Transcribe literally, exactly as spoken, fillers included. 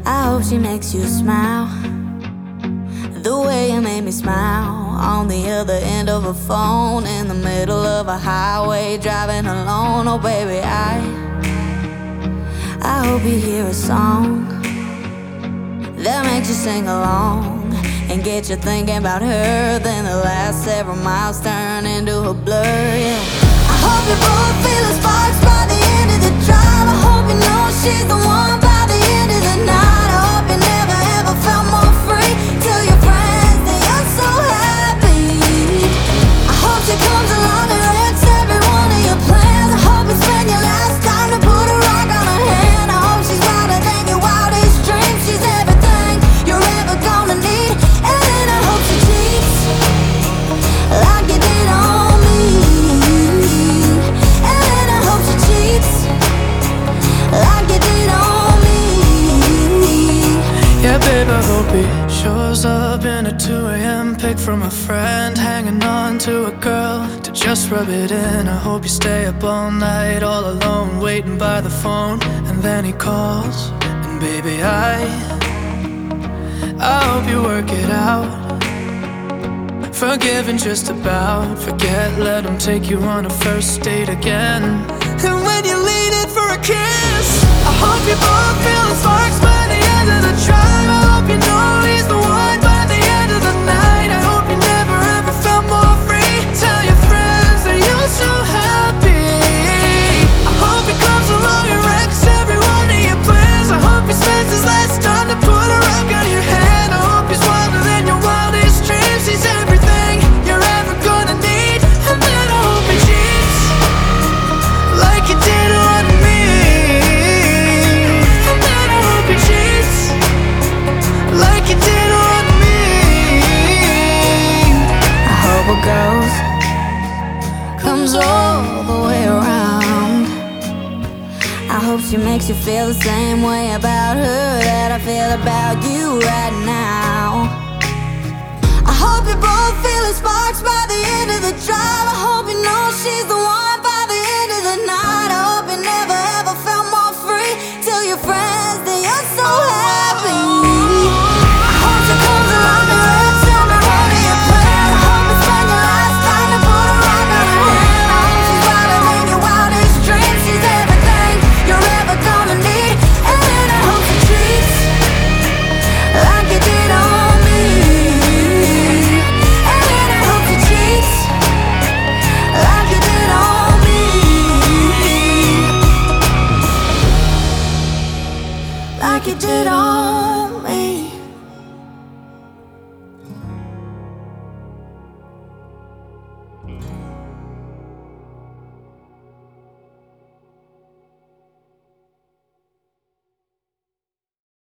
I hope she makes you smile the way you made me smile on the other end of a phone in the middle of a highway driving alone. Oh baby, I I hope you hear a song that makes you sing along and get you thinking about her. Then the last several miles turn into a blur, yeah. I hope you both feel the sparks by the end of the drive. I hope you know she's the one by the end of the night. I hope you never ever felt more free. Tell your friends that you're so happy. I hope she comes along and wrecks every one of your plans. I hope you spend your last time to put a rock on her hand. I hope she's wilder than your wildest dreams. She's everything you're ever gonna need. And then I hope she cheats like you did on me. And then I hope she cheats like you did on me. Yeah, babe, I hope he shows up in a two a m pic from a friend, hanging on to a girl to just rub it in. I hope you stay up all night, all alone, waiting by the phone. And then he calls, and baby, I I hope you work it out. Forgiving just about, forget, let him take you on a first date again. And when you lean in for a kiss, I hope you both feel the sparks by the end of the drive. I hope you know he's the one by the end of the night. I hope you never ever felt more free. Tell your friends that you're so happy. I hope he comes along and wrecks every one of your plans. I hope he spends his last time to put a rock on your hand. I hope he's wilder than your wildest dreams. He's everything you're ever gonna need. And then I hope he cheats like you did on me. And then I hope he cheats like you did on me. I hope a ghost comes all the way around. I hope she makes you feel the same way about her that I feel about you right now. I hope you both feel the sparks by the end of the drive. I hope you know she's the one by the end of the night. I hope you never ever felt more free. Tell your friends that you're so happy. I hope she comes along and wrecks every one of your plans. I hope you spend your last time to put a rock on her hand. I hope she's wilder than your wildest dreams. She's everything you're ever gonna need. And then I hope she treats like you did on me. And then I hope she cheats like you did on me. Like you did on me.